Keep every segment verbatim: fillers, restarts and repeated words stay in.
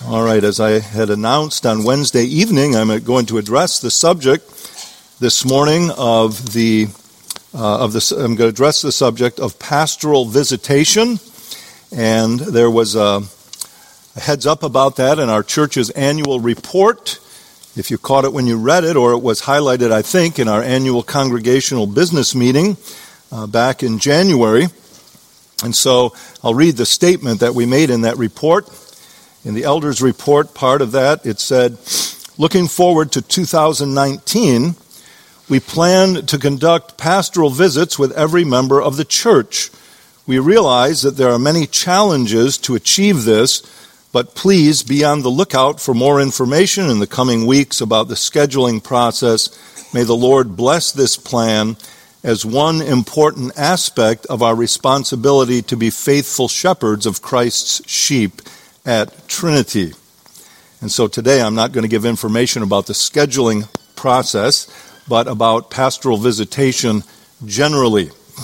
All right, as I had announced on Wednesday evening, I'm going to address the subject this morning of the uh, of the. I'm going to address the subject of pastoral visitation, and there was a, a heads up about that in our church's annual report. If you caught it when you read it, or it was highlighted, I think, in our annual congregational business meeting uh, back in January. And so I'll read the statement that we made in that report. In the elders' report, part of that, it said, looking forward to two thousand nineteen, we plan to conduct pastoral visits with every member of the church. We realize that there are many challenges to achieve this, but please be on the lookout for more information in the coming weeks about the scheduling process. May the Lord bless this plan as one important aspect of our responsibility to be faithful shepherds of Christ's sheep at Trinity. And so today I'm not going to give information about the scheduling process, but about pastoral visitation generally.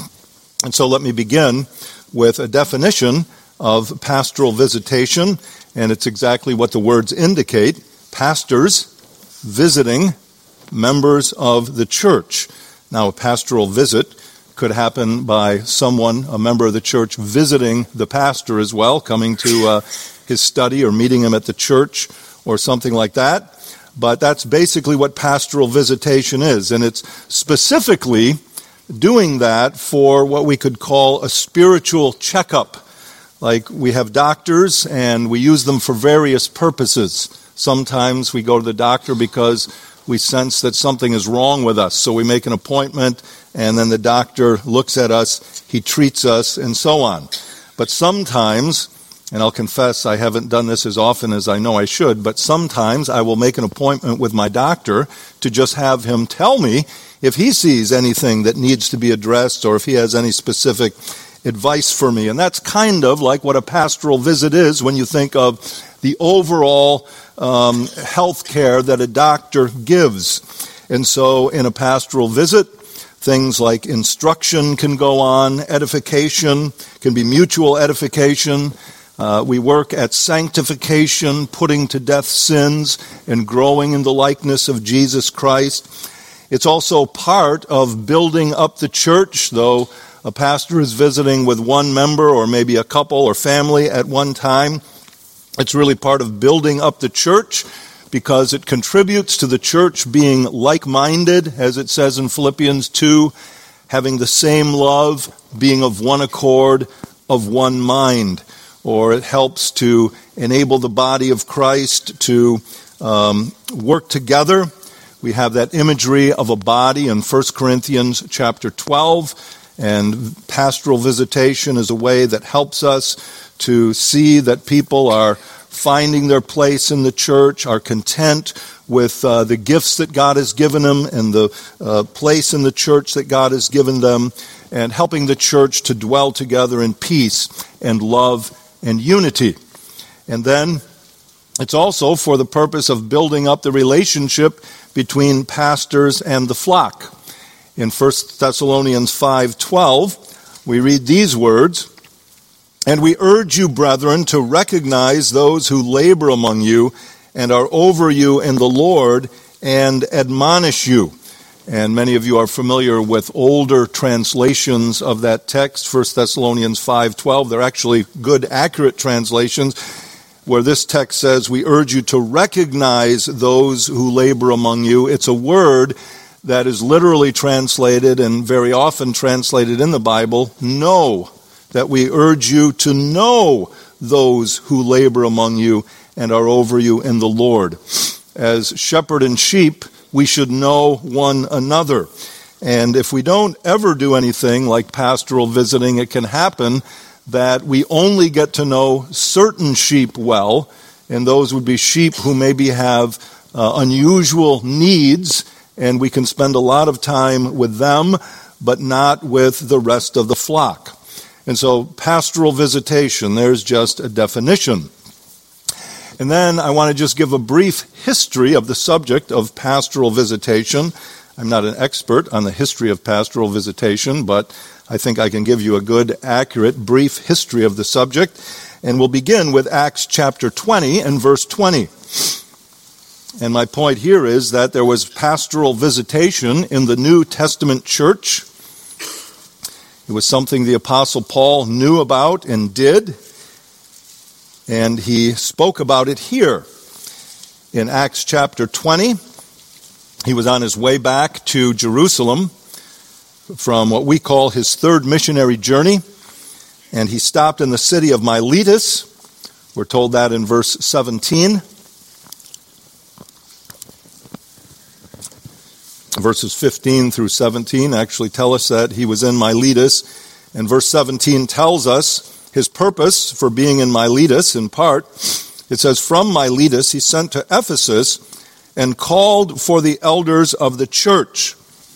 And so let me begin with a definition of pastoral visitation, and it's exactly what the words indicate: pastors visiting members of the church. Now, a pastoral visit could happen by someone, a member of the church, visiting the pastor as well, coming to uh, his study or meeting him at the church or something like that. But that's basically what pastoral visitation is. And it's specifically doing that for what we could call a spiritual checkup. Like we have doctors and we use them for various purposes. Sometimes we go to the doctor because we sense that something is wrong with us. So we make an appointment and then the doctor looks at us, he treats us, and so on. But sometimes, and I'll confess I haven't done this as often as I know I should, but sometimes I will make an appointment with my doctor to just have him tell me if he sees anything that needs to be addressed or if he has any specific advice for me. And that's kind of like what a pastoral visit is when you think of the overall um, health care that a doctor gives. And so in a pastoral visit, things like instruction can go on, edification, can be mutual edification. Uh, we work at sanctification, putting to death sins, and growing in the likeness of Jesus Christ. It's also part of building up the church, though a pastor is visiting with one member or maybe a couple or family at one time. It's really part of building up the church because it contributes to the church being like-minded, as it says in Philippians two, having the same love, being of one accord, of one mind. Or it helps to enable the body of Christ to um, work together. We have that imagery of a body in First Corinthians chapter twelve, and pastoral visitation is a way that helps us to see that people are finding their place in the church, are content with uh, the gifts that God has given them and the uh, place in the church that God has given them, and helping the church to dwell together in peace and love and unity. And then it's also for the purpose of building up the relationship between pastors and the flock. In First Thessalonians five twelve, we read these words, "And we urge you, brethren, to recognize those who labor among you and are over you in the Lord and admonish you." And many of you are familiar with older translations of that text, First Thessalonians five twelve. They're actually good, accurate translations, where this text says, we urge you to recognize those who labor among you. It's a word that is literally translated and very often translated in the Bible, know, that we urge you to know those who labor among you and are over you in the Lord. As shepherd and sheep, we should know one another. And if we don't ever do anything like pastoral visiting, it can happen that we only get to know certain sheep well, and those would be sheep who maybe have uh, unusual needs, and we can spend a lot of time with them, but not with the rest of the flock. And so pastoral visitation, there's just a definition. And then I want to just give a brief history of the subject of pastoral visitation. I'm not an expert on the history of pastoral visitation, but I think I can give you a good, accurate, brief history of the subject. And we'll begin with Acts chapter twenty and verse twenty. And my point here is that there was pastoral visitation in the New Testament church. It was something the Apostle Paul knew about and did. And he spoke about it here in Acts chapter twenty. He was on his way back to Jerusalem from what we call his third missionary journey. And he stopped in the city of Miletus. We're told that in verse seventeen. Verses fifteen through seventeen actually tell us that he was in Miletus. And verse seventeen tells us his purpose for being in Miletus, in part. It says, from Miletus he sent to Ephesus and called for the elders of the church.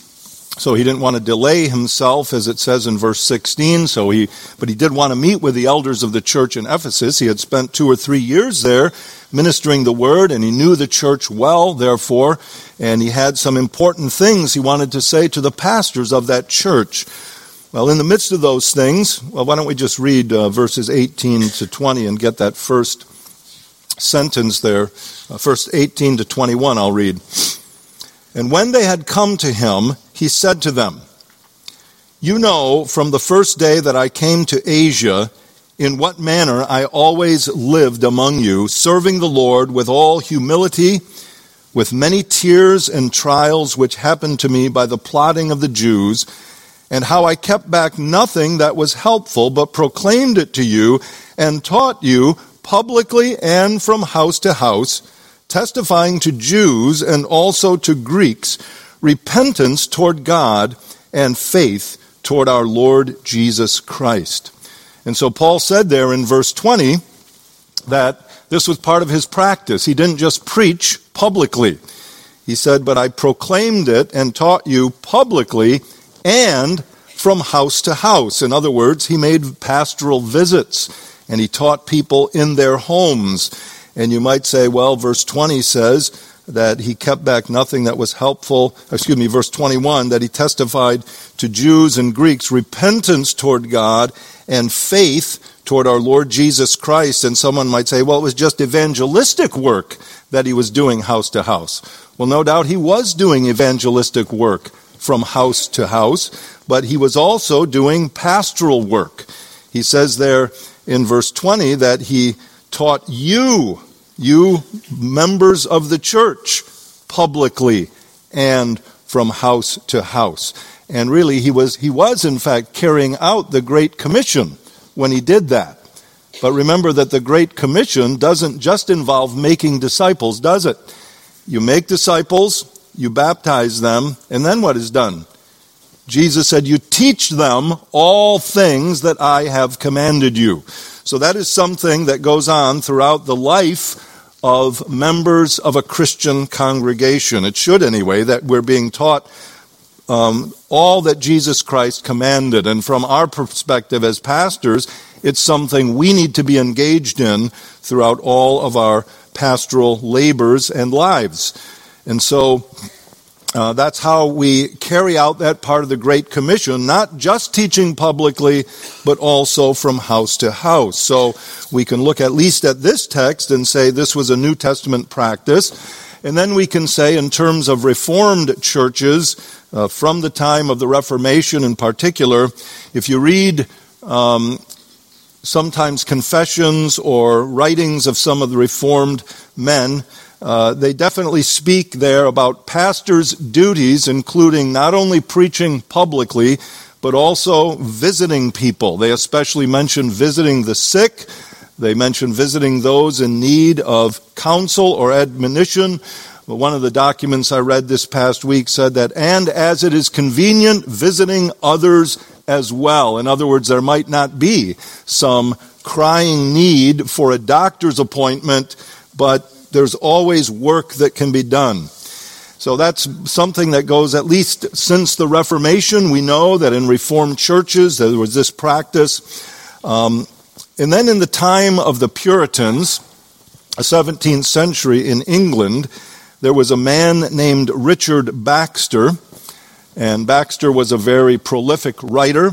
So he didn't want to delay himself, as it says in verse sixteen. So he, but he did want to meet with the elders of the church in Ephesus. He had spent two or three years there ministering the word, and he knew the church well, therefore, and he had some important things he wanted to say to the pastors of that church. Well, in the midst of those things, well, why don't we just read uh, verses eighteen to twenty and get that first sentence there. Uh, first eighteen to twenty-one, I'll read. And when they had come to him, he said to them, you know from the first day that I came to Asia, in what manner I always lived among you, serving the Lord with all humility, with many tears and trials which happened to me by the plotting of the Jews, and how I kept back nothing that was helpful, but proclaimed it to you and taught you publicly and from house to house, testifying to Jews and also to Greeks, repentance toward God and faith toward our Lord Jesus Christ. And so Paul said there in verse twenty that this was part of his practice. He didn't just preach publicly. He said, but I proclaimed it and taught you publicly and from house to house. In other words, he made pastoral visits and he taught people in their homes. And you might say, well, verse twenty says that he kept back nothing that was helpful. Excuse me, verse twenty-one, that he testified to Jews and Greeks repentance toward God and faith toward our Lord Jesus Christ. And someone might say, well, it was just evangelistic work that he was doing house to house. Well, no doubt he was doing evangelistic work from house to house, but he was also doing pastoral work. He says there in verse twenty that he taught you, you members of the church, publicly and from house to house. And really, he was, he was in fact carrying out the Great Commission when he did that. But remember that the Great Commission doesn't just involve making disciples, does it? You make disciples, you baptize them, and then what is done? Jesus said, you teach them all things that I have commanded you. So that is something that goes on throughout the life of members of a Christian congregation. It should anyway, that we're being taught um, all that Jesus Christ commanded. And from our perspective as pastors, it's something we need to be engaged in throughout all of our pastoral labors and lives. And so Uh, that's how we carry out that part of the Great Commission, not just teaching publicly, but also from house to house. So we can look at least at this text and say this was a New Testament practice. And then we can say in terms of Reformed churches, uh, from the time of the Reformation in particular, if you read um, sometimes confessions or writings of some of the Reformed men, Uh, they definitely speak there about pastors' duties, including not only preaching publicly, but also visiting people. They especially mention visiting the sick. They mention visiting those in need of counsel or admonition. One of the documents I read this past week said that, and as it is convenient, visiting others as well. In other words, there might not be some crying need for a doctor's appointment, but there's always work that can be done. So that's something that goes at least since the Reformation. We know that in Reformed churches there was this practice. Um, and then in the time of the Puritans, the seventeenth century in England, there was a man named Richard Baxter. And Baxter was a very prolific writer.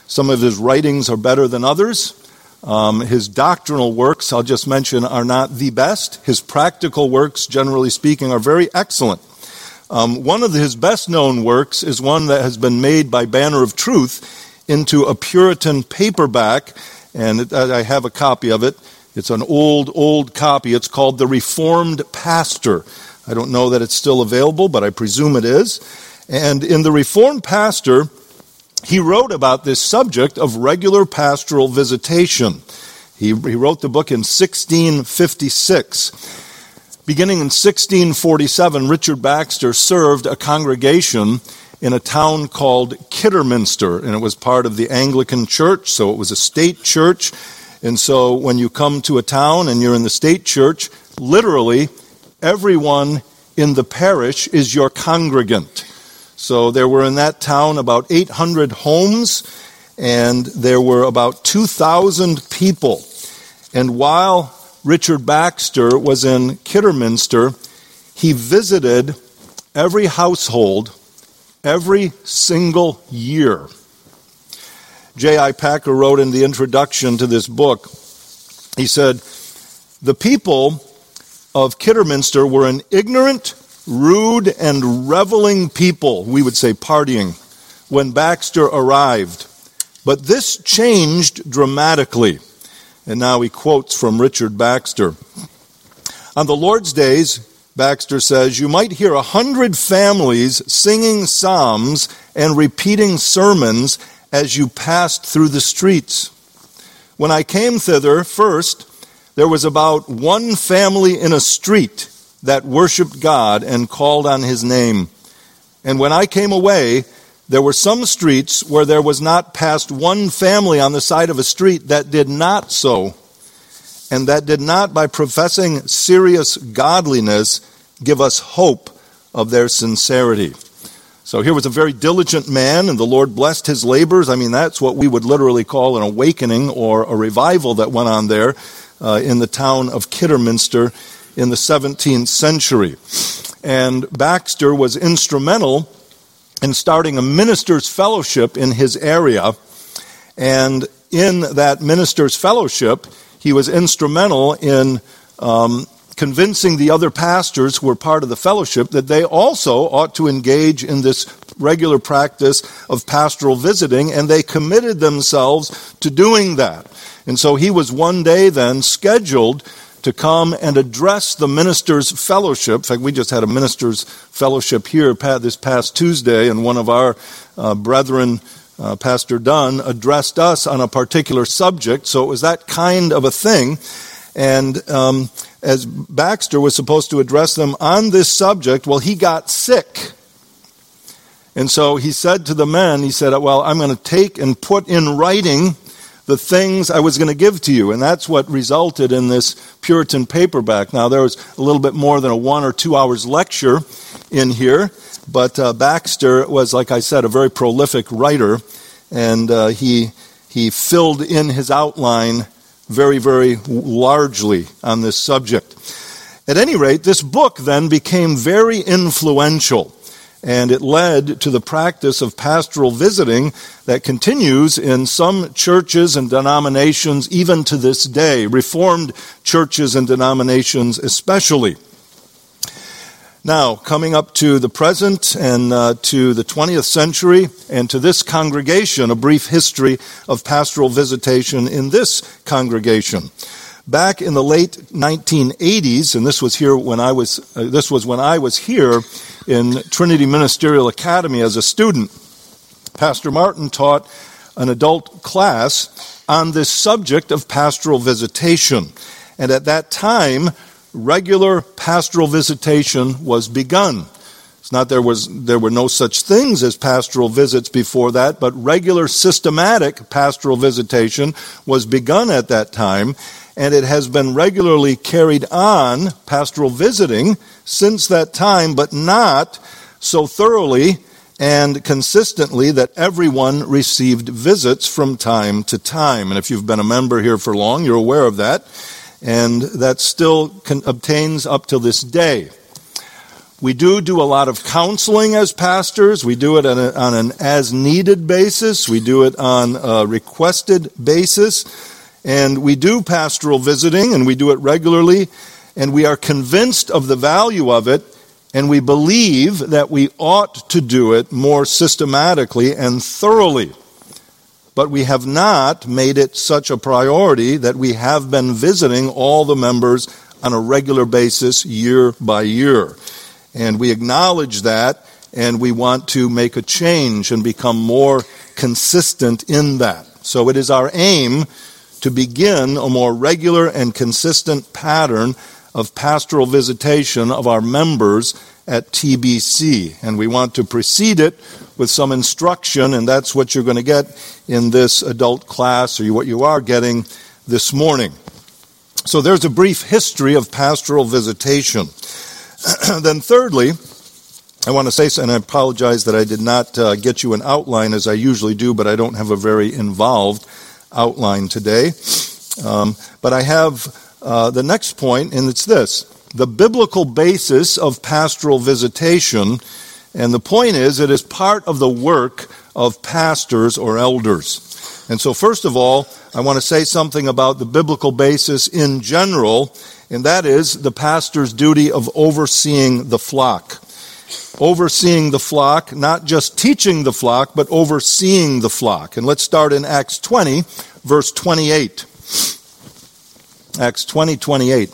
Some of his writings are better than others. Um, his doctrinal works, I'll just mention, are not the best. His practical works, generally speaking, are very excellent. Um, one of his best-known works is one that has been made by Banner of Truth into a Puritan paperback, and it, I have a copy of it. It's an old, old copy. It's called The Reformed Pastor. I don't know that it's still available, but I presume it is. And in The Reformed Pastor, he wrote about this subject of regular pastoral visitation. He, he wrote the book in sixteen fifty-six. Beginning in sixteen forty-seven, Richard Baxter served a congregation in a town called Kidderminster, and it was part of the Anglican Church, so it was a state church. And so when you come to a town and you're in the state church, literally everyone in the parish is your congregant. So there were in that town about eight hundred homes, and there were about two thousand people. And while Richard Baxter was in Kidderminster, he visited every household every single year. J I Packer wrote in the introduction to this book, he said, "The people of Kidderminster were an ignorant, rude, and reveling people," we would say partying, "when Baxter arrived. But this changed dramatically." And now he quotes from Richard Baxter. "On the Lord's days," Baxter says, "you might hear a hundred families singing psalms and repeating sermons as you passed through the streets. When I came thither first, there was about one family in a street that worshiped God and called on his name. And when I came away, there were some streets where there was not past one family on the side of a street that did not so, and that did not, by professing serious godliness, give us hope of their sincerity." So here was a very diligent man, and the Lord blessed his labors. I mean, that's what we would literally call an awakening or a revival that went on there uh, in the town of Kidderminster in the seventeenth century. And Baxter was instrumental in starting a minister's fellowship in his area. And in that minister's fellowship, he was instrumental in um, convincing the other pastors who were part of the fellowship that they also ought to engage in this regular practice of pastoral visiting, and they committed themselves to doing that. And so he was one day then scheduled to come and address the ministers' fellowship. In fact, we just had a ministers' fellowship here this past Tuesday, and one of our uh, brethren, uh, Pastor Dunn, addressed us on a particular subject. So it was that kind of a thing. And um, as Baxter was supposed to address them on this subject, well, he got sick. And so he said to the men, he said, well, I'm going to take and put in writing the things I was going to give to you. And that's what resulted in this Puritan paperback. Now, there was a little bit more than a one or two hours lecture in here, but uh, Baxter was, like I said, a very prolific writer, and uh, he he filled in his outline very, very largely on this subject. At any rate, this book then became very influential, and it led to the practice of pastoral visiting that continues in some churches and denominations even to this day, Reformed churches and denominations especially. Now, coming up to the present and uh, to the twentieth century, and to this congregation, a brief history of pastoral visitation in this congregation. Back in the late nineteen eighties, and this was here when I was uh, this was when I was here in Trinity Ministerial Academy as a student, Pastor Martin taught an adult class on this subject of pastoral visitation. And at that time, regular pastoral visitation was begun. It's not there was there were no such things as pastoral visits before that, but regular systematic pastoral visitation was begun at that time, and it has been regularly carried on, pastoral visiting, since that time, but not so thoroughly and consistently that everyone received visits from time to time. And if you've been a member here for long, you're aware of that. And that still can, obtains up to this day. We do do a lot of counseling as pastors. We do it on, a, on an as-needed basis. We do it on a requested basis. And we do pastoral visiting, and we do it regularly. And we are convinced of the value of it, and we believe that we ought to do it more systematically and thoroughly. But we have not made it such a priority that we have been visiting all the members on a regular basis year by year. And we acknowledge that, and we want to make a change and become more consistent in that. So it is our aim to begin a more regular and consistent pattern of pastoral visitation of our members at T B C. And we want to precede it with some instruction, and that's what you're going to get in this adult class, or what you are getting this morning. So there's a brief history of pastoral visitation. Then thirdly, I want to say, and I apologize that I did not uh, get you an outline as I usually do, but I don't have a very involved outline today. Um, but I have uh, the next point, and it's this: the biblical basis of pastoral visitation. And the point is, it is part of the work of pastors or elders. And so first of all, I want to say something about the biblical basis in general, and that is the pastor's duty of overseeing the flock. Overseeing the flock, not just teaching the flock, but overseeing the flock. And let's start in Acts twenty, verse twenty-eight. Acts twenty, twenty-eight.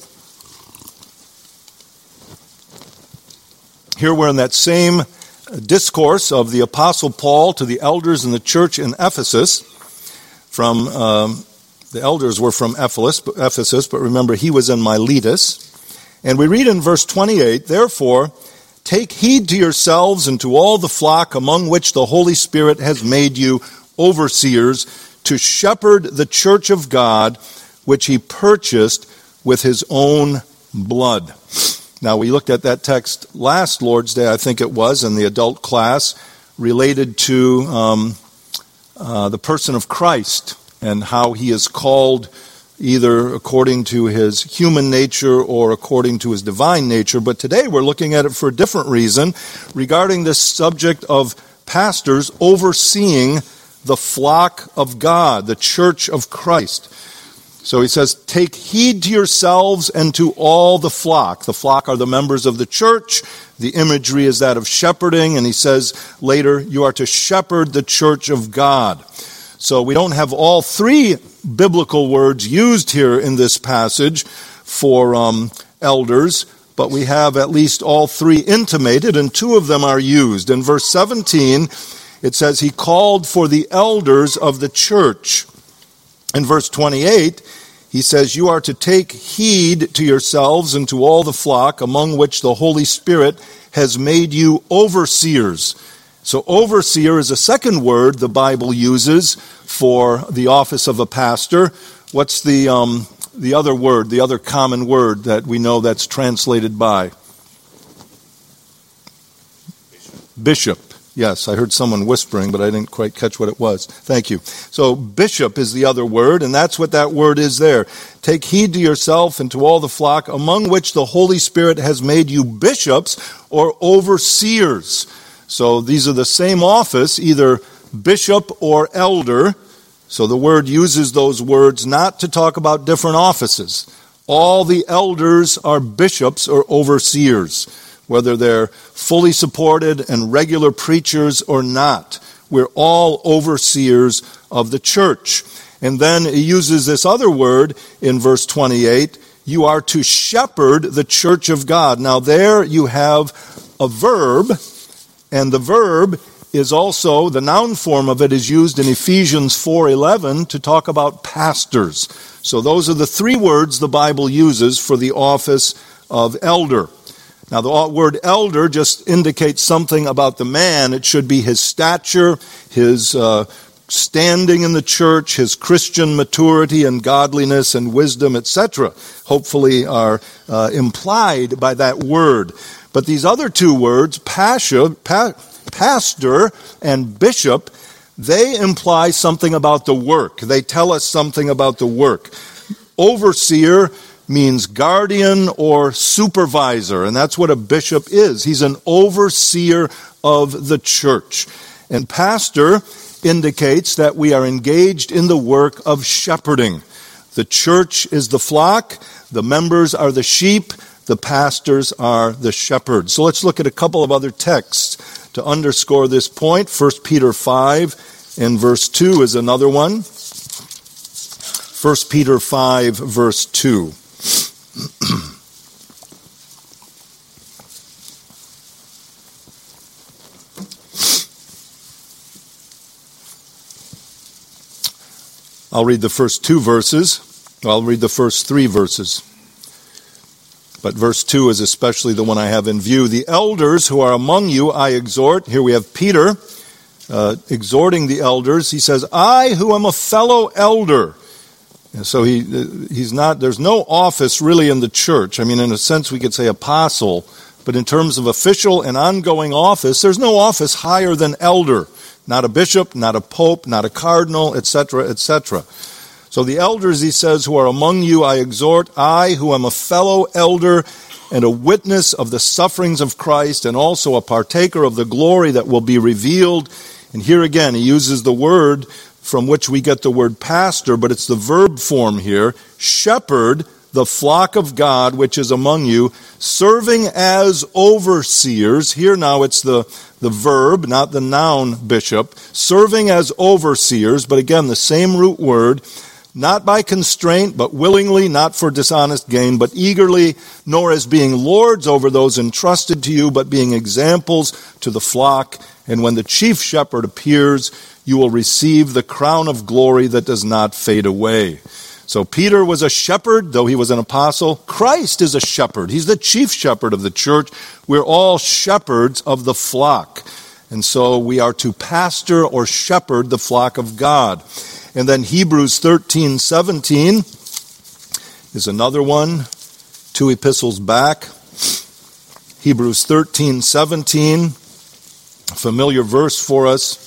Here we're in that same discourse of the Apostle Paul to the elders in the church in Ephesus. From um, the elders were from Ephesus, but remember he was in Miletus. And we read in verse twenty-eight, "Therefore, take heed to yourselves and to all the flock among which the Holy Spirit has made you overseers, to shepherd the church of God, which he purchased with his own blood." Now, we looked at that text last Lord's Day, I think it was, in the adult class, related to um, uh, the person of Christ and how he is called either according to his human nature or according to his divine nature. But today we're looking at it for a different reason, regarding this subject of pastors overseeing the flock of God, the church of Christ. So he says, take heed to yourselves and to all the flock. The flock are the members of the church. The imagery is that of shepherding. And he says later, you are to shepherd the church of God. So we don't have all three biblical words used here in this passage for um, elders, but we have at least all three intimated, and two of them are used. In verse seventeen, it says, he called for the elders of the church. In verse twenty-eight, he says, you are to take heed to yourselves and to all the flock among which the Holy Spirit has made you overseers. So overseer is a second word the Bible uses for the office of a pastor. What's the um, the other word, the other common word that we know that's translated by? Bishop. Bishop. Yes, I heard someone whispering, but I didn't quite catch what it was. Thank you. So bishop is the other word, and that's what that word is there. Take heed to yourself and to all the flock, among which the Holy Spirit has made you bishops or overseers. So these are the same office, either bishop or elder. So the word uses those words not to talk about different offices. All the elders are bishops or overseers, whether they're fully supported and regular preachers or not. We're all overseers of the church. And then he uses this other word in verse twenty-eight, you are to shepherd the church of God. Now there you have a verb, and the verb is also, the noun form of it is used in Ephesians four eleven to talk about pastors. So those are the three words the Bible uses for the office of elder. Now, the word elder just indicates something about the man. It should be his stature, his uh, standing in the church, his Christian maturity and godliness and wisdom, et cetera, hopefully are uh, implied by that word. But these other two words, pastor, pa- pastor and bishop, they imply something about the work. They tell us something about the work. Overseer means guardian or supervisor, and that's what a bishop is. He's an overseer of the church. And pastor indicates that we are engaged in the work of shepherding. The church is the flock, the members are the sheep, the pastors are the shepherds. So let's look at a couple of other texts to underscore this point. First Peter five and verse two is another one. First Peter five, verse two. I'll read the first two verses. I'll read the first three verses. But verse two is especially the one I have in view. The elders who are among you I exhort. Here we have Peter uh, exhorting the elders. He says, I who am a fellow elder. And so he he's not, there's no office really in the church. I mean, in a sense we could say apostle, but in terms of official and ongoing office, there's no office higher than elder. Not a bishop, not a pope, not a cardinal, et cetera, et cetera. So the elders, he says, who are among you, I exhort, I who am a fellow elder and a witness of the sufferings of Christ and also a partaker of the glory that will be revealed. And here again, he uses the word from which we get the word pastor, but it's the verb form here, shepherd the flock of God which is among you, serving as overseers. Here now it's the, the verb, not the noun bishop, serving as overseers, but again the same root word, not by constraint, but willingly, not for dishonest gain, but eagerly, nor as being lords over those entrusted to you, but being examples to the flock. And when the chief shepherd appears, you will receive the crown of glory that does not fade away. So Peter was a shepherd, though he was an apostle. Christ is a shepherd. He's the chief shepherd of the church. We're all shepherds of the flock. And so we are to pastor or shepherd the flock of God. And then Hebrews thirteen seventeen is another one, two epistles back. Hebrews thirteen seventeen, a familiar verse for us.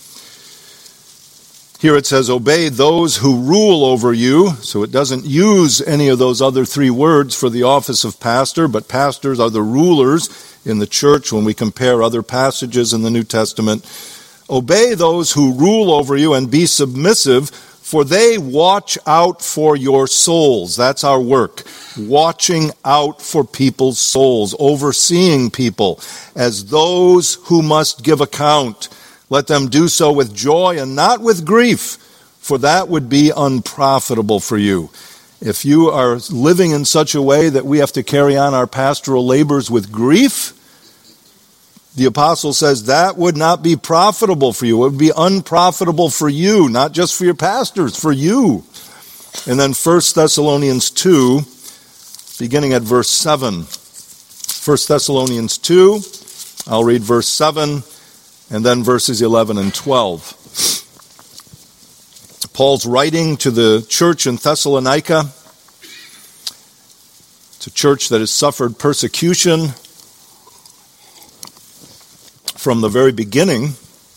Here it says, obey those who rule over you. So it doesn't use any of those other three words for the office of pastor, but pastors are the rulers in the church when we compare other passages in the New Testament. Obey those who rule over you and be submissive, for they watch out for your souls. That's our work. Watching out for people's souls, overseeing people as those who must give account. Let them do so with joy and not with grief, for that would be unprofitable for you. If you are living in such a way that we have to carry on our pastoral labors with grief, the apostle says that would not be profitable for you. It would be unprofitable for you, not just for your pastors, for you. And then First Thessalonians two, beginning at verse seven. First Thessalonians two, I'll read verse seven. And then verses eleven and twelve. Paul's writing to the church in Thessalonica. It's a church that has suffered persecution from the very beginning.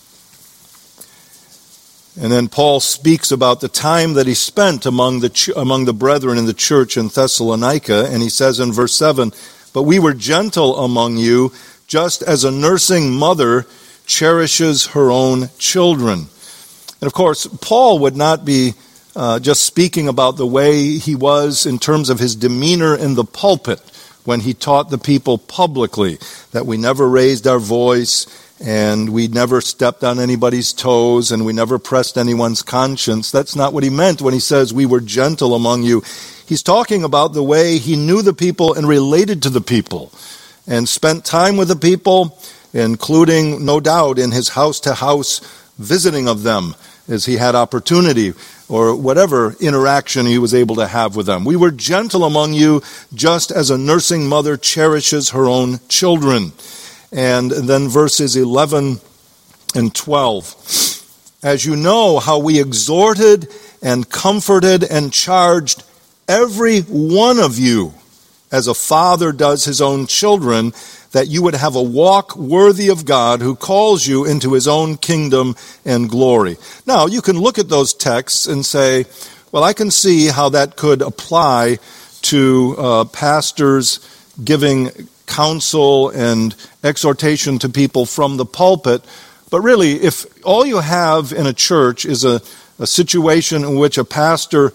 And then Paul speaks about the time that he spent among the ch- among the brethren in the church in Thessalonica. And he says in verse seven, but we were gentle among you, just as a nursing mother cherishes her own children. And of course, Paul would not be uh, just speaking about the way he was in terms of his demeanor in the pulpit when he taught the people publicly, that we never raised our voice and we never stepped on anybody's toes and we never pressed anyone's conscience. That's not what he meant when he says we were gentle among you. He's talking about the way he knew the people and related to the people and spent time with the people, including, no doubt, in his house-to-house visiting of them as he had opportunity, or whatever interaction he was able to have with them. We were gentle among you, just as a nursing mother cherishes her own children. And then verses eleven and twelve. As you know how we exhorted and comforted and charged every one of you, as a father does his own children, that you would have a walk worthy of God who calls you into his own kingdom and glory. Now, you can look at those texts and say, well, I can see how that could apply to uh, pastors giving counsel and exhortation to people from the pulpit. But really, if all you have in a church is a, a situation in which a pastor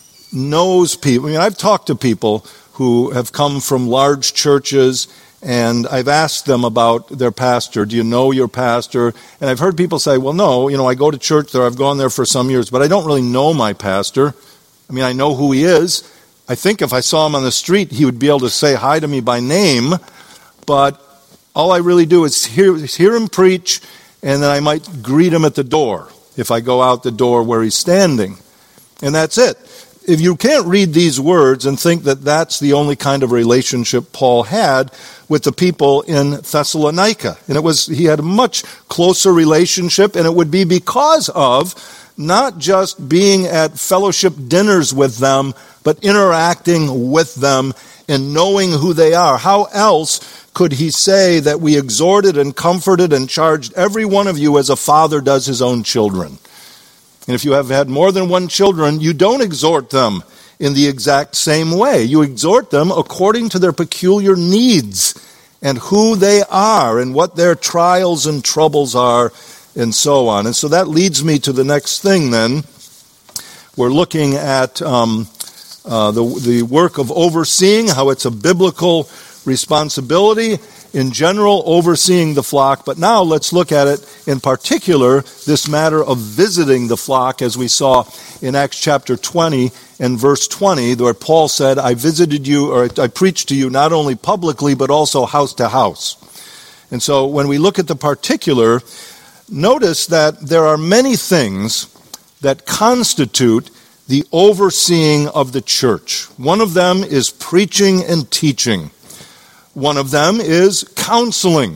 knows people, I mean, I've talked to people who have come from large churches, and I've asked them about their pastor. Do you know your pastor? And I've heard people say, well, no, you know, I go to church there, I've gone there for some years, but I don't really know my pastor. I mean, I know who he is. I think if I saw him on the street, he would be able to say hi to me by name, but all I really do is hear, hear him preach, and then I might greet him at the door if I go out the door where he's standing. And that's it. If you can't read these words and think that that's the only kind of relationship Paul had with the people in Thessalonica, and it was he had a much closer relationship, and it would be because of not just being at fellowship dinners with them, but interacting with them and knowing who they are. How else could he say that we exhorted and comforted and charged every one of you as a father does his own children? And if you have had more than one children, you don't exhort them in the exact same way. You exhort them according to their peculiar needs and who they are and what their trials and troubles are and so on. And so that leads me to the next thing then. We're looking at um, uh, the, the work of overseeing, how it's a biblical responsibility in general, overseeing the flock. But now let's look at it in particular, this matter of visiting the flock, as we saw in Acts chapter twenty and verse twenty, where Paul said, I visited you, or I preached to you not only publicly, but also house to house. And so when we look at the particular, notice that there are many things that constitute the overseeing of the church. One of them is preaching and teaching. One of them is counseling.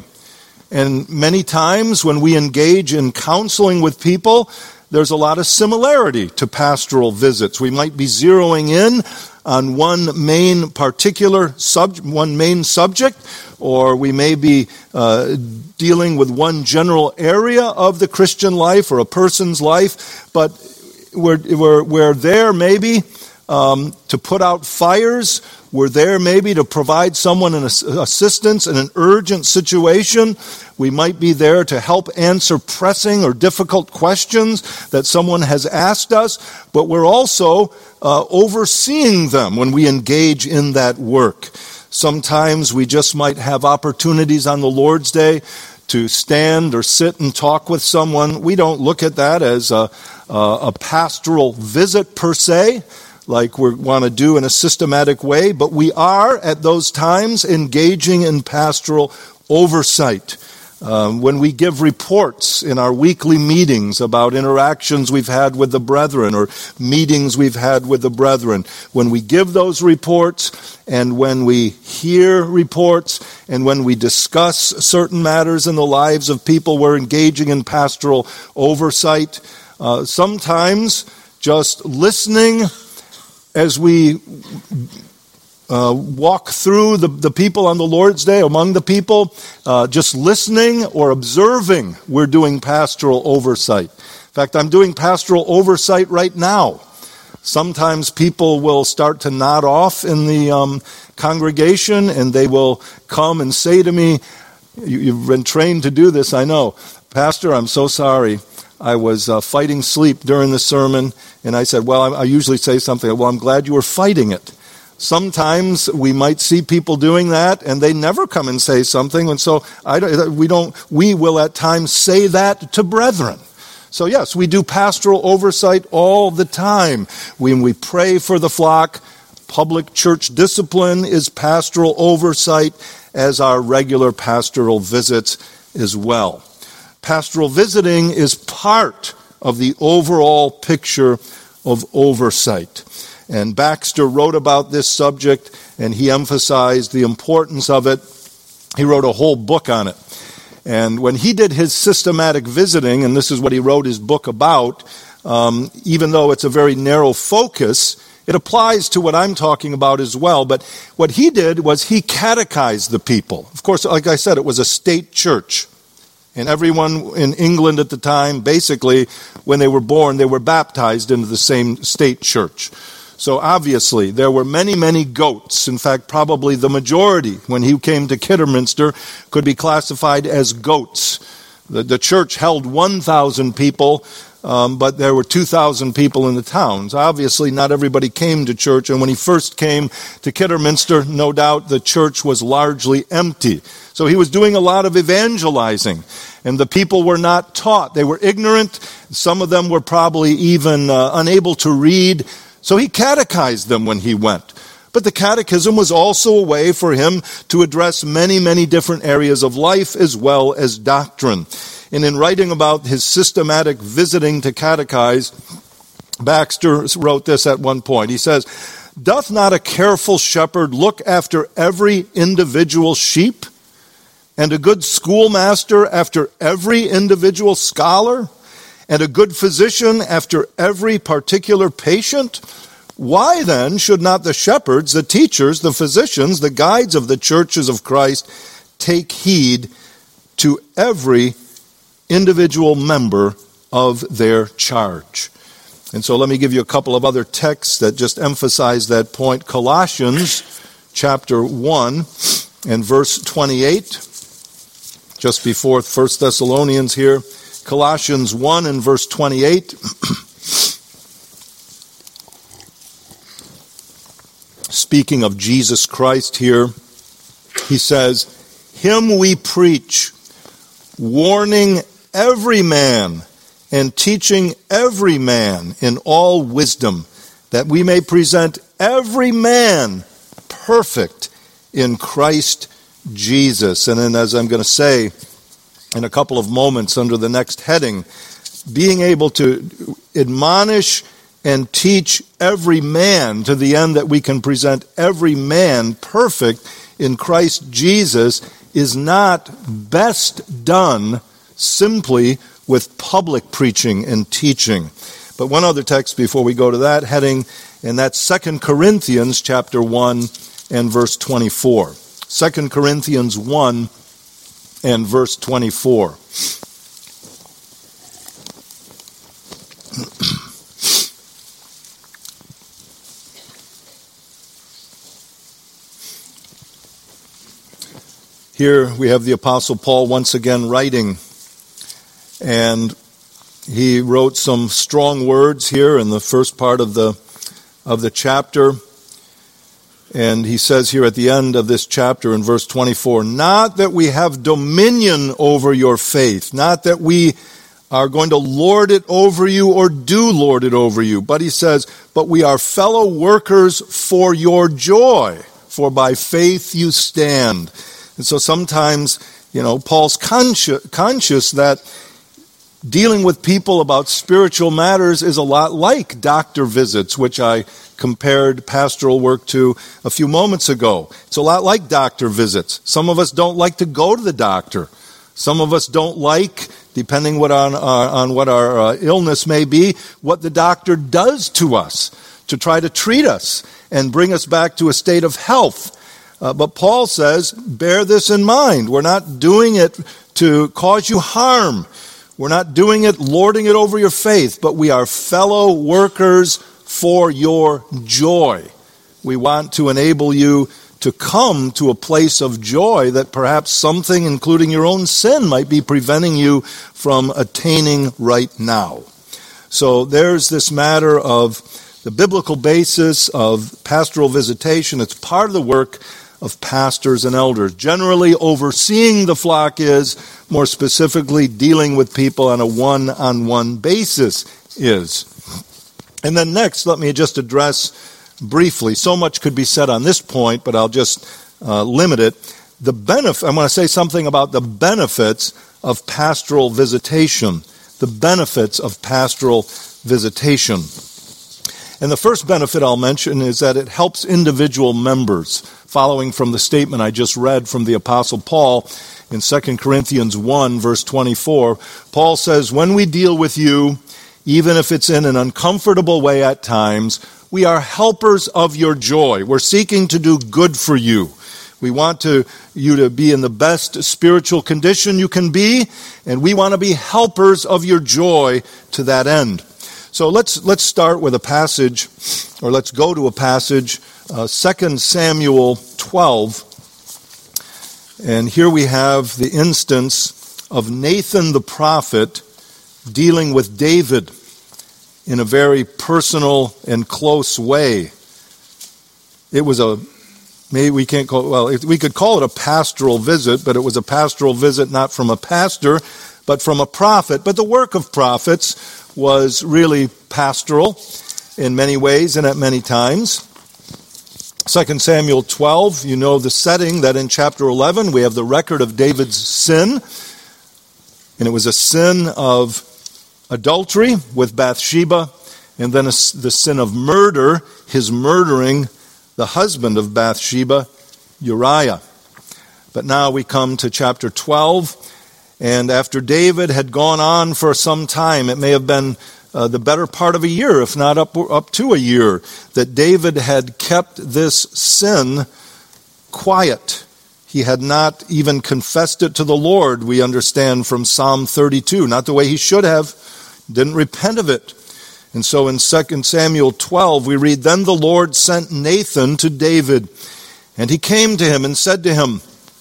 And many times when we engage in counseling with people, there's a lot of similarity to pastoral visits. We might be zeroing in on one main particular subject, one main subject, or we may be uh, dealing with one general area of the Christian life or a person's life, but we're, we're, we're there maybe um, to put out fires. We're there maybe to provide someone an assistance in an urgent situation. We might be there to help answer pressing or difficult questions that someone has asked us, but we're also uh, overseeing them when we engage in that work. Sometimes we just might have opportunities on the Lord's Day to stand or sit and talk with someone. We don't look at that as a, a, a pastoral visit per se, like we want to do in a systematic way, but we are at those times engaging in pastoral oversight. Um, when we give reports in our weekly meetings about interactions we've had with the brethren or meetings we've had with the brethren, when we give those reports and when we hear reports and when we discuss certain matters in the lives of people, we're engaging in pastoral oversight. Uh, sometimes just listening as we uh, walk through the, the people on the Lord's Day, among the people, uh, just listening or observing, we're doing pastoral oversight. In fact, I'm doing pastoral oversight right now. Sometimes people will start to nod off in the um, congregation, and they will come and say to me, you, you've been trained to do this, I know. Pastor, I'm so sorry. I was uh, fighting sleep during the sermon, and I said, well, I, I usually say something, well, I'm glad you were fighting it. Sometimes we might see people doing that, and they never come and say something, and so I don't, we don't. We will at times say that to brethren. So yes, we do pastoral oversight all the time. When we pray for the flock, public church discipline is pastoral oversight, as our regular pastoral visits as well. Pastoral visiting is part of the overall picture of oversight. And Baxter wrote about this subject, and he emphasized the importance of it. He wrote a whole book on it. And when he did his systematic visiting, and this is what he wrote his book about, um, even though it's a very narrow focus, it applies to what I'm talking about as well. But what he did was he catechized the people. Of course, like I said, it was a state church. And everyone in England at the time, basically, when they were born, they were baptized into the same state church. So obviously, there were many, many goats. In fact, probably the majority, when he came to Kidderminster, could be classified as goats. The, the church held one thousand people, um, but there were two thousand people in the towns. Obviously, not everybody came to church, and when he first came to Kidderminster, no doubt the church was largely empty. So he was doing a lot of evangelizing, and the people were not taught. They were ignorant. Some of them were probably even uh, unable to read. So he catechized them when he went. But the catechism was also a way for him to address many, many different areas of life as well as doctrine. And in writing about his systematic visiting to catechize, Baxter wrote this at one point. He says, "Doth not a careful shepherd look after every individual sheep, and a good schoolmaster after every individual scholar, and a good physician after every particular patient? Why then should not the shepherds, the teachers, the physicians, the guides of the churches of Christ take heed to every individual member of their charge?" And so let me give you a couple of other texts that just emphasize that point. Colossians chapter one and verse twenty-eight, just before First Thessalonians here. Colossians one and verse twenty-eight. Speaking of Jesus Christ here, he says, "Him we preach, warning every man and teaching every man in all wisdom, that we may present every man perfect in Christ Jesus." And then, as I'm going to say in a couple of moments under the next heading, being able to admonish and teach every man to the end that we can present every man perfect in Christ Jesus is not best done simply with public preaching and teaching. But one other text before we go to that heading, and that's Second Corinthians chapter one and verse twenty-four. Second Corinthians one and verse twenty-four. Here we have the Apostle Paul once again writing, and he wrote some strong words here in the first part of the of the chapter. And he says here at the end of this chapter in verse twenty-four, "Not that we have dominion over your faith, not that we are going to lord it over you or do lord it over you, but," he says, "but we are fellow workers for your joy, for by faith you stand." And so sometimes, you know, Paul's conscious, conscious that dealing with people about spiritual matters is a lot like doctor visits, which I compared pastoral work to a few moments ago. It's a lot like doctor visits. Some of us don't like to go to the doctor. Some of us don't like, depending what on, uh, on what our uh, illness may be, what the doctor does to us to try to treat us and bring us back to a state of health. Uh, but Paul says, bear this in mind. We're not doing it to cause you harm. We're not doing it, lording it over your faith, but we are fellow workers for your joy. We want to enable you to come to a place of joy that perhaps something, including your own sin, might be preventing you from attaining right now. So there's this matter of the biblical basis of pastoral visitation. It's part of the work of pastors and elders. Generally, overseeing the flock is, more specifically, dealing with people on a one-on-one basis is. And then next, let me just address briefly, so much could be said on this point, but I'll just uh, limit it. The benefit, I want to say something about the benefits of pastoral visitation. The benefits of pastoral visitation. And the first benefit I'll mention is that it helps individual members. Following from the statement I just read from the Apostle Paul in Second Corinthians one, verse twenty-four, Paul says, "When we deal with you, even if it's in an uncomfortable way at times, we are helpers of your joy. We're seeking to do good for you. We want to, you to be in the best spiritual condition you can be, and we want to be helpers of your joy to that end." So let's let's start with a passage, or let's go to a passage, uh, Second Samuel twelve. And here we have the instance of Nathan the prophet dealing with David in a very personal and close way. It was a, maybe we can't call it, well, it, we could call it a pastoral visit, but it was a pastoral visit not from a pastor, but from a prophet. But the work of prophets was really pastoral in many ways and at many times. Second Samuel twelve, you know the setting, that in chapter eleven we have the record of David's sin. And it was a sin of adultery with Bathsheba, and then a, the sin of murder, his murdering the husband of Bathsheba, Uriah. But now we come to chapter twelve, and after David had gone on for some time, it may have been uh, the better part of a year, if not up, up to a year, that David had kept this sin quiet. He had not even confessed it to the Lord, we understand from Psalm thirty-two, not the way he should have, didn't repent of it. And so in Second Samuel twelve, we read, "Then the Lord sent Nathan to David, and he came to him and said to him,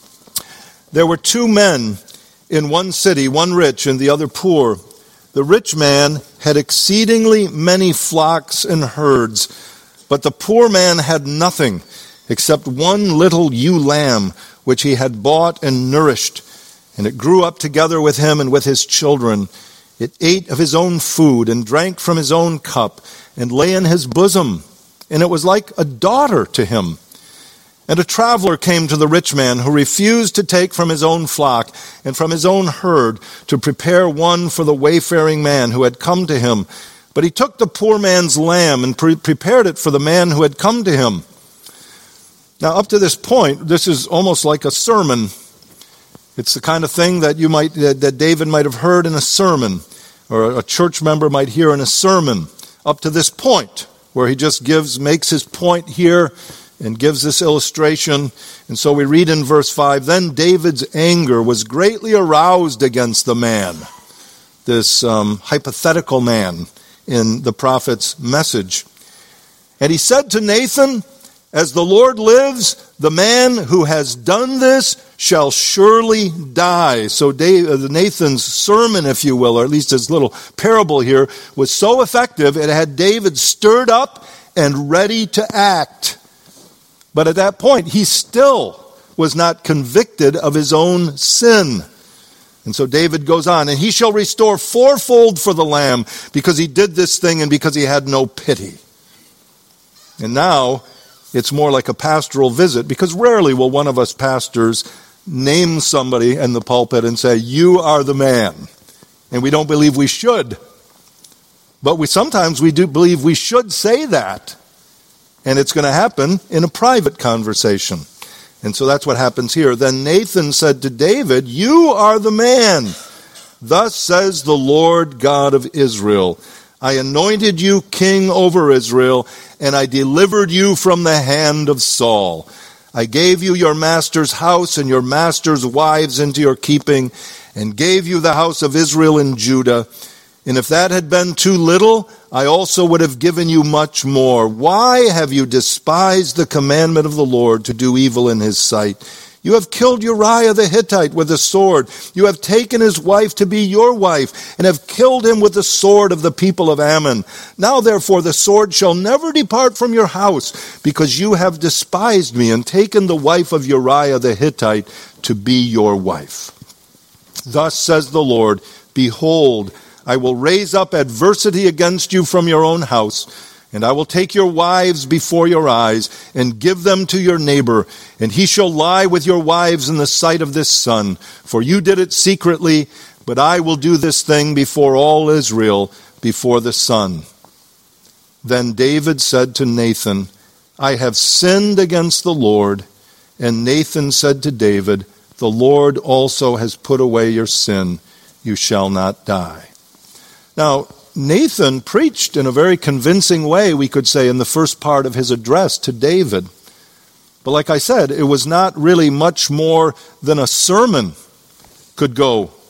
there were two men in one city, one rich and the other poor. The rich man had exceedingly many flocks and herds, but the poor man had nothing except one little ewe lamb, which he had bought and nourished. And it grew up together with him and with his children. It ate of his own food and drank from his own cup and lay in his bosom. And it was like a daughter to him. And a traveler came to the rich man, who refused to take from his own flock and from his own herd to prepare one for the wayfaring man who had come to him. But he took the poor man's lamb and pre- prepared it for the man who had come to him." Now, up to this point, this is almost like a sermon. It's the kind of thing that you might that David might have heard in a sermon, or a church member might hear in a sermon. Up to this point, where he just gives, makes his point here, and gives this illustration. And so we read in verse five, "Then David's anger was greatly aroused against the man," this um, hypothetical man in the prophet's message. "And he said to Nathan, as the Lord lives, the man who has done this shall surely die." So Nathan's sermon, if you will, or at least his little parable here, was so effective, it had David stirred up and ready to act. But at that point, he still was not convicted of his own sin. And so David goes on, "And he shall restore fourfold for the lamb, because he did this thing and because he had no pity." And now it's more like a pastoral visit, because rarely will one of us pastors name somebody in the pulpit and say, "You are the man." And we don't believe we should. But we sometimes we do believe we should say that. And it's going to happen in a private conversation. And so that's what happens here. "Then Nathan said to David, you are the man. Thus says the Lord God of Israel, I anointed you king over Israel, and I delivered you from the hand of Saul. I gave you your master's house and your master's wives into your keeping, and gave you the house of Israel and Judah. And if that had been too little, I also would have given you much more. Why have you despised the commandment of the Lord to do evil in his sight? You have killed Uriah the Hittite with a sword. You have taken his wife to be your wife, and have killed him with the sword of the people of Ammon. Now therefore the sword shall never depart from your house, because you have despised me and taken the wife of Uriah the Hittite to be your wife. Thus says the Lord, behold, I will raise up adversity against you from your own house, and I will take your wives before your eyes, and give them to your neighbor, and he shall lie with your wives in the sight of this sun. For you did it secretly, but I will do this thing before all Israel, before the sun. Then David said to Nathan, I have sinned against the Lord. And Nathan said to David, the Lord also has put away your sin. You shall not die. Now, Nathan preached in a very convincing way, we could say, in the first part of his address to David. But like I said, it was not really much more than a sermon could go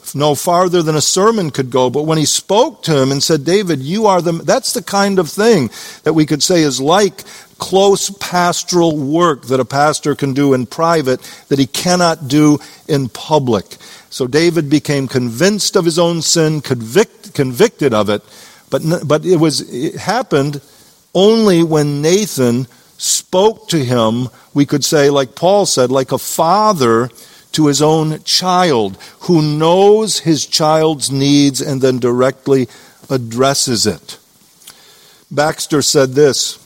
no farther than a sermon could go. But when he spoke to him and said, David, you are the, that's the kind of thing that we could say is like close pastoral work that a pastor can do in private that he cannot do in public. So David became convinced of his own sin, convict, convicted of it, but but it was it happened only when Nathan spoke to him, we could say, like Paul said, like a father to his own child, who knows his child's needs and then directly addresses it. Baxter said this,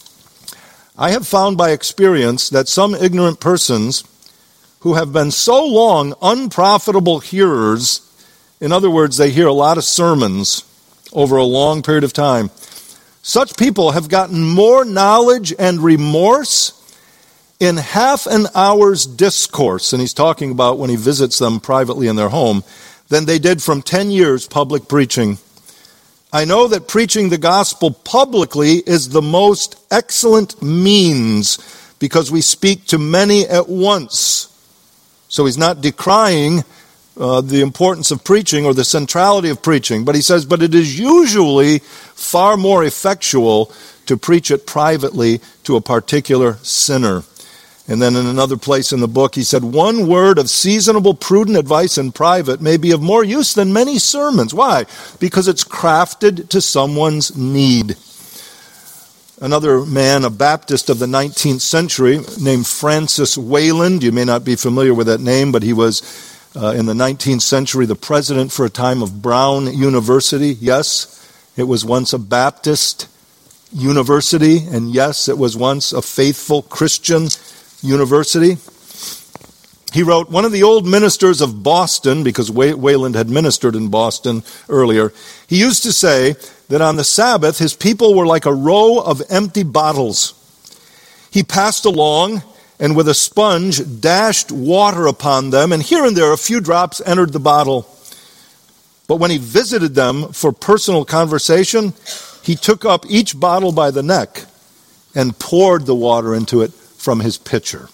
I have found by experience that some ignorant persons who have been so long unprofitable hearers, in other words, they hear a lot of sermons over a long period of time, such people have gotten more knowledge and remorse in half an hour's discourse, and he's talking about when he visits them privately in their home, than they did from ten years public preaching. I know that preaching the gospel publicly is the most excellent means because we speak to many at once. So he's not decrying uh, the importance of preaching or the centrality of preaching, but he says, but it is usually far more effectual to preach it privately to a particular sinner. And then in another place in the book, he said, one word of seasonable, prudent advice in private may be of more use than many sermons. Why? Because it's crafted to someone's need. Another man, a Baptist of the nineteenth century, named Francis Wayland. You may not be familiar with that name, but he was uh, in the nineteenth century the president for a time of Brown University. Yes, it was once a Baptist university, and yes, it was once a faithful Christian university. He wrote, one of the old ministers of Boston, because Wayland had ministered in Boston earlier, he used to say that on the Sabbath his people were like a row of empty bottles. He passed along and with a sponge dashed water upon them, and here and there a few drops entered the bottle. But when he visited them for personal conversation, he took up each bottle by the neck and poured the water into it from his pitcher.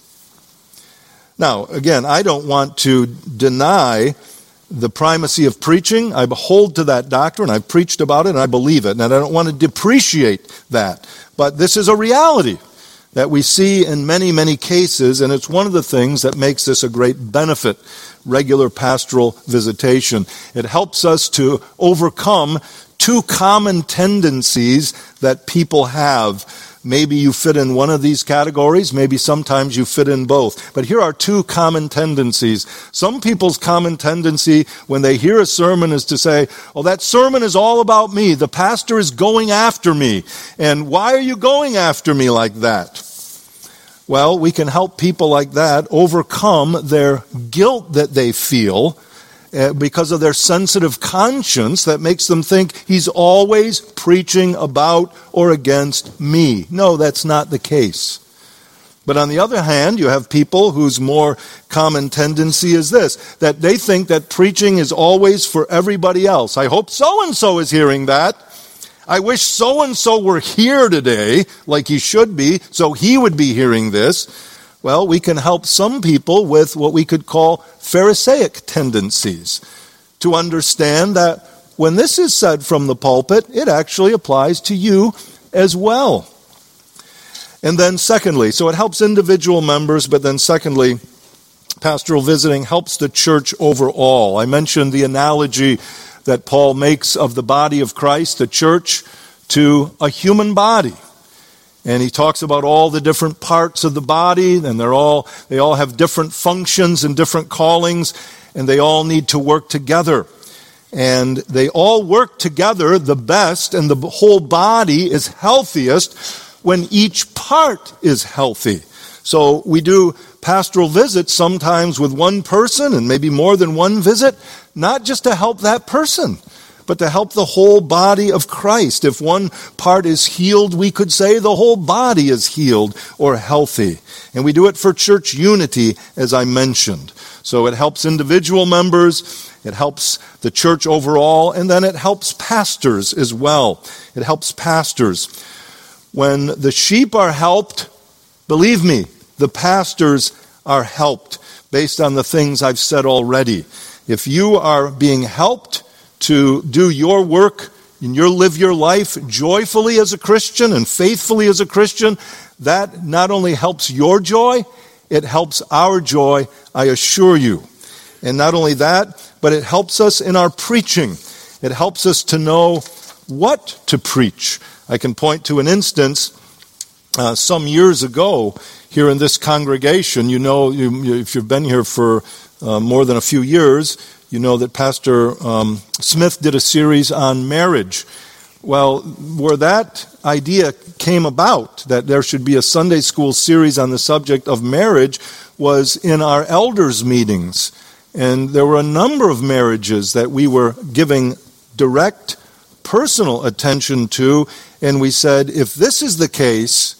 Now, again, I don't want to deny the primacy of preaching. I hold to that doctrine. I've preached about it, and I believe it. And I don't want to depreciate that. But this is a reality that we see in many, many cases, and it's one of the things that makes this a great benefit, regular pastoral visitation. It helps us to overcome two common tendencies that people have. Maybe you fit in one of these categories, maybe sometimes you fit in both. But here are two common tendencies. Some people's common tendency when they hear a sermon is to say, oh, that sermon is all about me. The pastor is going after me. And why are you going after me like that? Well, we can help people like that overcome their guilt that they feel because of their sensitive conscience that makes them think he's always preaching about or against me. No, that's not the case. But on the other hand, you have people whose more common tendency is this, that they think that preaching is always for everybody else. I hope so-and-so is hearing that. I wish so-and-so were here today, like he should be, so he would be hearing this. Well, we can help some people with what we could call Pharisaic tendencies to understand that when this is said from the pulpit, it actually applies to you as well. And then secondly, so it helps individual members, but then secondly, pastoral visiting helps the church overall. I mentioned the analogy that Paul makes of the body of Christ, the church, to a human body. And he talks about all the different parts of the body, and they're all they all have different functions and different callings, and they all need to work together. And they all work together the best, and the whole body is healthiest when each part is healthy. So we do pastoral visits sometimes with one person, and maybe more than one visit, not just to help that person, but to help the whole body of Christ. If one part is healed, we could say the whole body is healed or healthy. And we do it for church unity, as I mentioned. So it helps individual members, it helps the church overall, and then it helps pastors as well. It helps pastors. When the sheep are helped, believe me, the pastors are helped based on the things I've said already. If you are being helped to do your work and you live your life joyfully as a Christian and faithfully as a Christian, that not only helps your joy, it helps our joy, I assure you. And not only that, but it helps us in our preaching. It helps us to know what to preach. I can point to an instance uh, some years ago here in this congregation. You know, you, you, if you've been here for uh, more than a few years, you know that Pastor um, Smith did a series on marriage. Well, where that idea came about, that there should be a Sunday school series on the subject of marriage, was in our elders' meetings. And there were a number of marriages that we were giving direct personal attention to, and we said, if this is the case,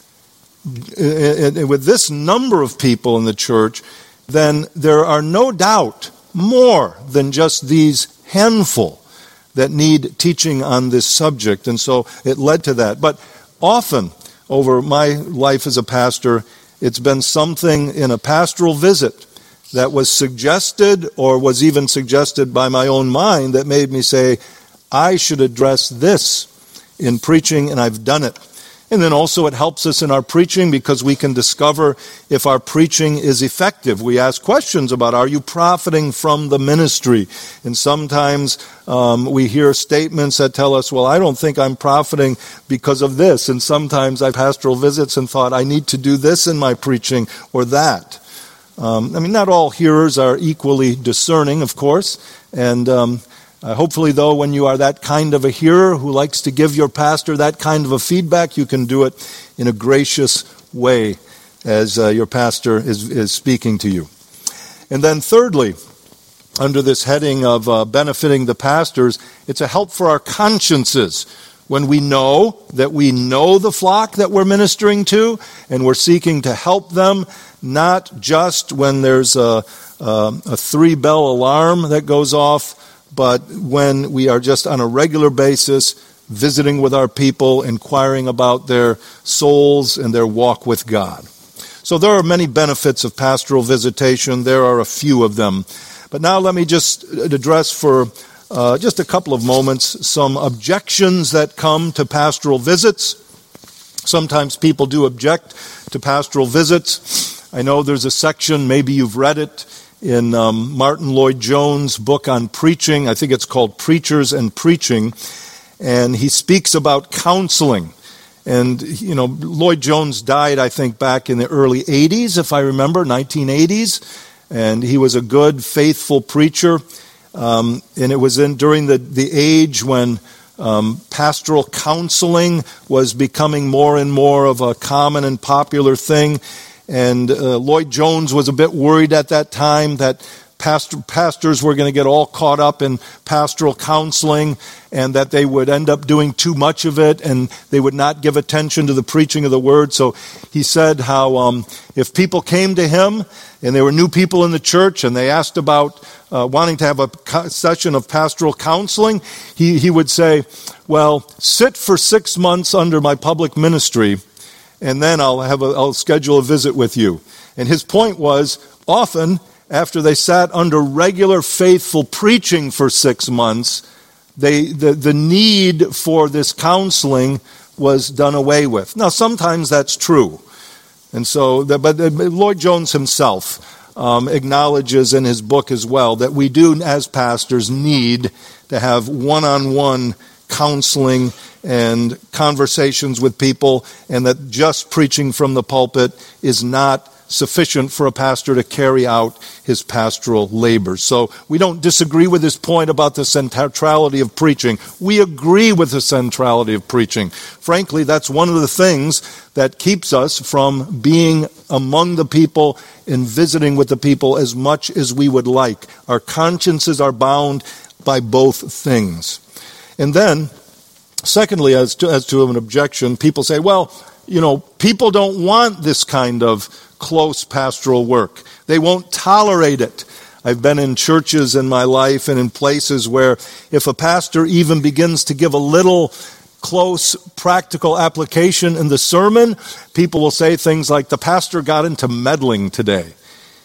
with this number of people in the church, then there are no doubt more than just these handful that need teaching on this subject. And so it led to that. But often, over my life as a pastor, it's been something in a pastoral visit that was suggested or was even suggested by my own mind that made me say, I should address this in preaching, and I've done it. And then also it helps us in our preaching because we can discover if our preaching is effective. We ask questions about, are you profiting from the ministry? And sometimes um, we hear statements that tell us, well, I don't think I'm profiting because of this. And sometimes I've pastoral visits and thought, I need to do this in my preaching or that. Um, I mean, not all hearers are equally discerning, of course. And um, uh, hopefully, though, when you are that kind of a hearer who likes to give your pastor that kind of a feedback, you can do it in a gracious way as uh, your pastor is, is speaking to you. And then thirdly, under this heading of uh, benefiting the pastors, it's a help for our consciences. When we know that we know the flock that we're ministering to, and we're seeking to help them, not just when there's a, a, a three-bell alarm that goes off, but when we are just on a regular basis visiting with our people, inquiring about their souls and their walk with God. So there are many benefits of pastoral visitation. There are a few of them. But now let me just address for uh, just a couple of moments some objections that come to pastoral visits. Sometimes people do object to pastoral visits. I know there's a section, maybe you've read it, in um, Martin Lloyd-Jones' book on preaching. I think it's called Preachers and Preaching. And he speaks about counseling. And, you know, Lloyd-Jones died, I think, back in the early eighties, if I remember, nineteen eighties. And he was a good, faithful preacher. Um, and it was in during the, the age when um, pastoral counseling was becoming more and more of a common and popular thing. And uh, Lloyd-Jones was a bit worried at that time that pastor, pastors were going to get all caught up in pastoral counseling and that they would end up doing too much of it and they would not give attention to the preaching of the word. So he said how um, if people came to him and there were new people in the church and they asked about uh, wanting to have a session of pastoral counseling, he, he would say, well, sit for six months under my public ministry, and then I'll have a, I'll schedule a visit with you. And his point was, often, after they sat under regular faithful preaching for six months, they the, the need for this counseling was done away with. Now, sometimes that's true. And so, the, but Lloyd-Jones himself um, acknowledges in his book as well that we do, as pastors, need to have one-on-one counseling and conversations with people, and that just preaching from the pulpit is not sufficient for a pastor to carry out his pastoral labors. So we don't disagree with his point about the centrality of preaching. We agree with the centrality of preaching. Frankly, that's one of the things that keeps us from being among the people and visiting with the people as much as we would like. Our consciences are bound by both things. And then, secondly, as to, as to an objection, people say, well, you know, people don't want this kind of close pastoral work. They won't tolerate it. I've been in churches in my life and in places where if a pastor even begins to give a little close practical application in the sermon, people will say things like, the pastor got into meddling today.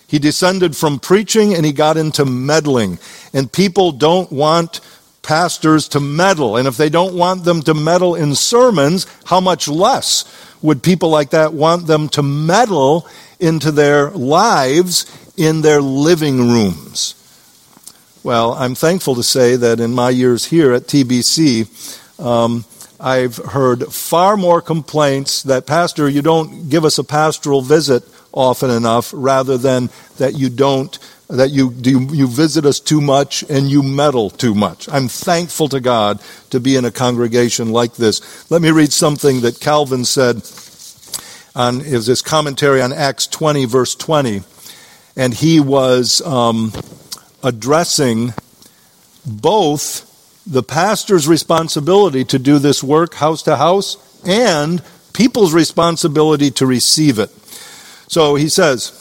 He descended from preaching and he got into meddling. And people don't want pastors to meddle. And if they don't want them to meddle in sermons, how much less would people like that want them to meddle into their lives in their living rooms? Well, I'm thankful to say that in my years here at T B C, um, I've heard far more complaints that, Pastor, you don't give us a pastoral visit often enough, rather than that you don't, that you, you you visit us too much and you meddle too much. I'm thankful to God to be in a congregation like this. Let me read something that Calvin said on is his commentary on Acts twenty, verse twenty. And he was um, addressing both the pastor's responsibility to do this work house to house and people's responsibility to receive it. So he says,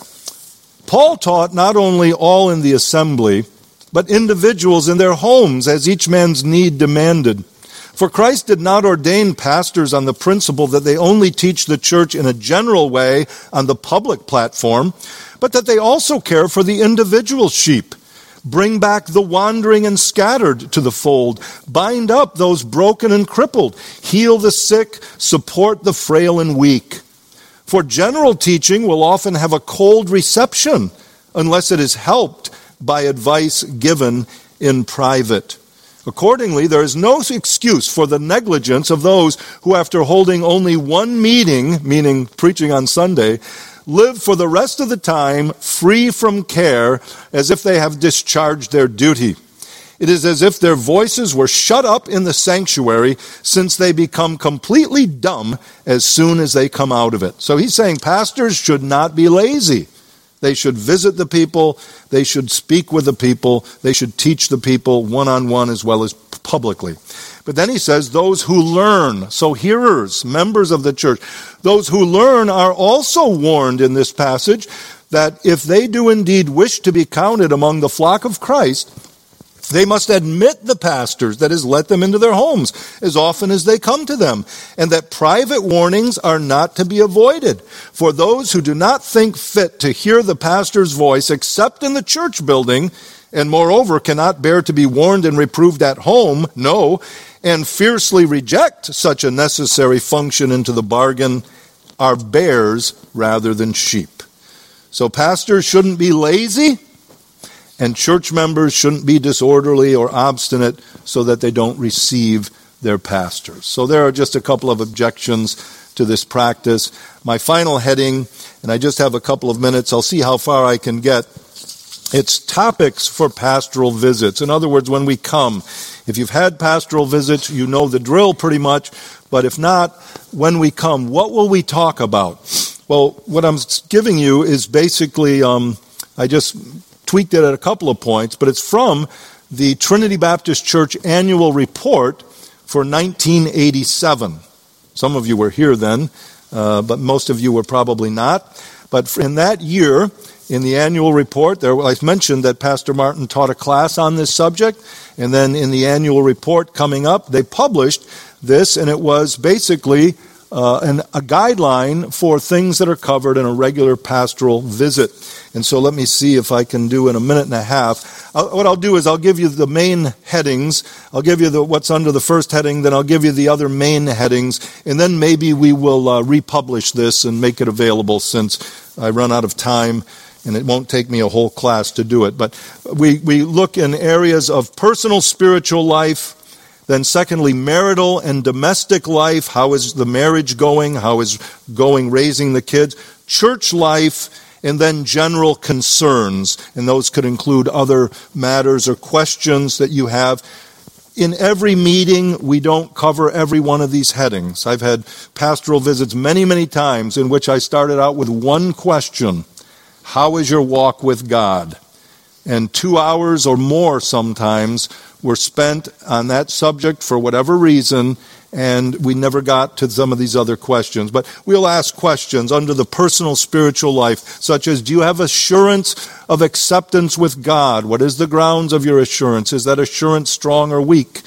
Paul taught not only all in the assembly, but individuals in their homes as each man's need demanded. For Christ did not ordain pastors on the principle that they only teach the church in a general way on the public platform, but that they also care for the individual sheep, bring back the wandering and scattered to the fold, bind up those broken and crippled, heal the sick, support the frail and weak. For general teaching will often have a cold reception unless it is helped by advice given in private. Accordingly, there is no excuse for the negligence of those who, after holding only one meeting, meaning preaching on Sunday, live for the rest of the time free from care as if they have discharged their duty. It is as if their voices were shut up in the sanctuary, since they become completely dumb as soon as they come out of it. So he's saying pastors should not be lazy. They should visit the people. They should speak with the people. They should teach the people one-on-one as well as publicly. But then he says those who learn, so hearers, members of the church, those who learn are also warned in this passage that if they do indeed wish to be counted among the flock of Christ, they must admit the pastors, that is, let them into their homes as often as they come to them, and that private warnings are not to be avoided. For those who do not think fit to hear the pastor's voice except in the church building, and moreover cannot bear to be warned and reproved at home, no, and fiercely reject such a necessary function into the bargain, are bears rather than sheep. So pastors shouldn't be lazy, and church members shouldn't be disorderly or obstinate so that they don't receive their pastors. So there are just a couple of objections to this practice. My final heading, and I just have a couple of minutes, I'll see how far I can get. It's topics for pastoral visits. In other words, when we come, if you've had pastoral visits, you know the drill pretty much, but if not, when we come, what will we talk about? Well, what I'm giving you is basically, um, I just tweaked it at a couple of points, but it's from the Trinity Baptist Church annual report for nineteen eighty-seven. Some of you were here then, uh, but most of you were probably not. But in that year, in the annual report, there I mentioned that Pastor Martin taught a class on this subject, and then in the annual report coming up, they published this, and it was basically uh, an, a guideline for things that are covered in a regular pastoral visit. And so let me see if I can do in a minute and a half. I'll, what I'll do is I'll give you the main headings. I'll give you the, what's under the first heading, then I'll give you the other main headings, and then maybe we will uh, republish this and make it available since I run out of time, and it won't take me a whole class to do it. But we, we look in areas of personal spiritual life, then secondly, marital and domestic life. How is the marriage going? How is going raising the kids? Church life, and then general concerns. And those could include other matters or questions that you have. In every meeting, we don't cover every one of these headings. I've had pastoral visits many, many times in which I started out with one question. How is your walk with God? And two hours or more sometimes were spent on that subject for whatever reason, and we never got to some of these other questions. But we'll ask questions under the personal spiritual life, such as, do you have assurance of acceptance with God? What is the grounds of your assurance? Is that assurance strong or weak?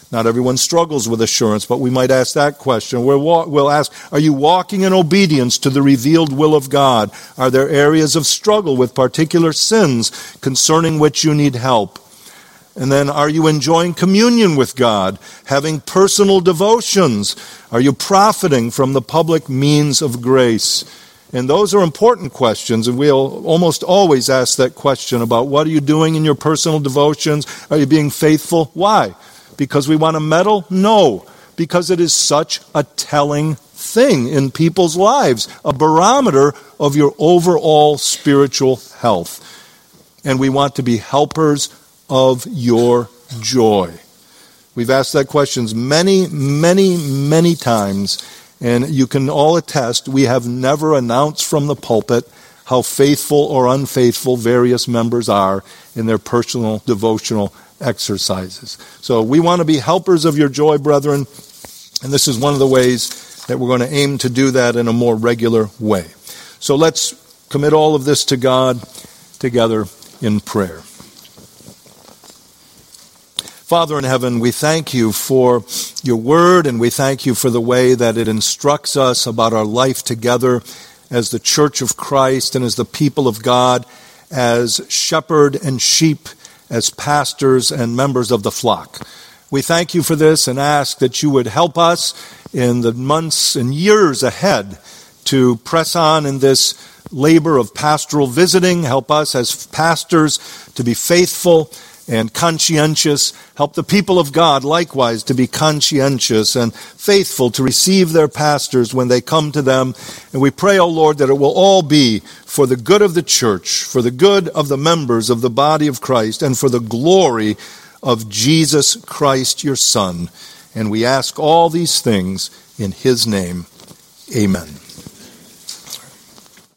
Not everyone struggles with assurance, but we might ask that question. We'll, wa- we'll ask, are you walking in obedience to the revealed will of God? Are there areas of struggle with particular sins concerning which you need help? And then, are you enjoying communion with God, having personal devotions? Are you profiting from the public means of grace? And those are important questions, and we'll almost always ask that question about what are you doing in your personal devotions? Are you being faithful? Why? Because we want a medal? No, because it is such a telling thing in people's lives, a barometer of your overall spiritual health. And we want to be helpers of your joy. We've asked that question many, many, many times, and you can all attest we have never announced from the pulpit how faithful or unfaithful various members are in their personal devotional exercises. So we want to be helpers of your joy, brethren, and this is one of the ways that we're going to aim to do that in a more regular way. So let's commit all of this to God together in prayer. Father in heaven, we thank you for your word, and we thank you for the way that it instructs us about our life together as the church of Christ and as the people of God, as shepherd and sheep, as pastors and members of the flock. We thank you for this and ask that you would help us in the months and years ahead to press on in this labor of pastoral visiting. Help us as pastors to be faithful and conscientious. Help the people of God likewise to be conscientious and faithful to receive their pastors when they come to them. And we pray, O Lord, that it will all be for the good of the church, for the good of the members of the body of Christ, and for the glory of Jesus Christ, your Son. And we ask all these things in his name. Amen.